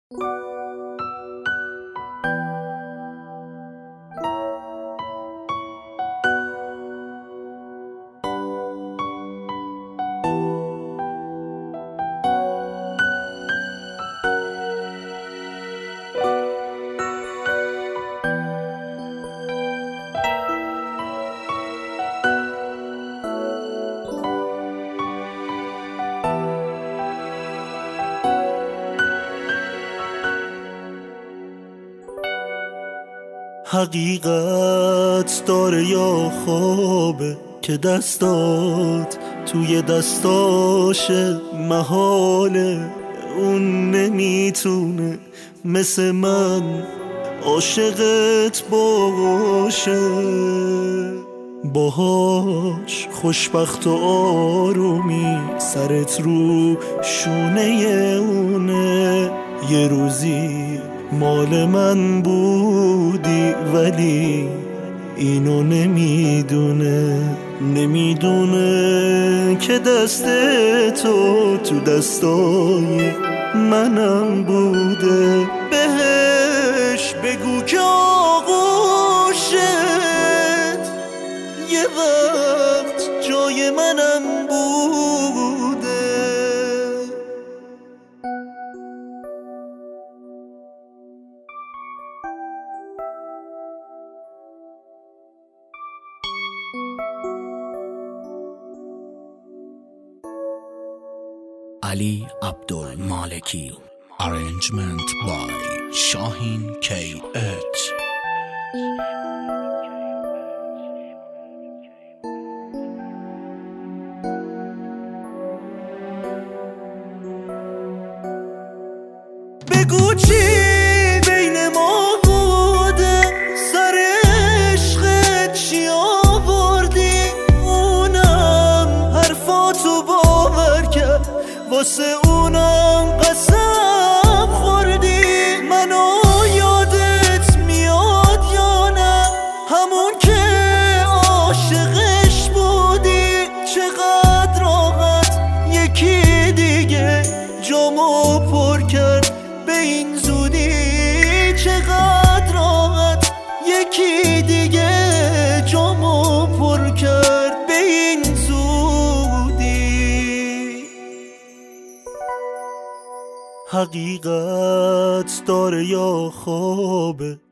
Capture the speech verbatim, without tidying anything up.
حقیقت داره یا خوابه که دستات توی دستاشه، محاله اون نمیتونه مثل من عاشقت باشه. باهاش خوشبخت و آرومی سرت رو شونه اونه. یه روزی مال من بودی ولی اینو نمیدونه، نمیدونه که دست تو تو دستای منم بوده. بهش بگو که آغوشت یه وقت جای منم بوده. Ali Abdulmaleki. Arrangement by Shahin K H. بگو چی بین ما بوده، سر عشقت چی آوردی؟ اونم حرفاتو باور کرد، واسه اونم قسم خوردی. منو یادت میاد یا نه؟ همون که عاشقش بودی. چقدر راحت یکی دیگه جامو پر کرد به این زودی. چقدر راحت یکی دیگه جامو پر کرد به این زودی. حقیقت داره یا خوابه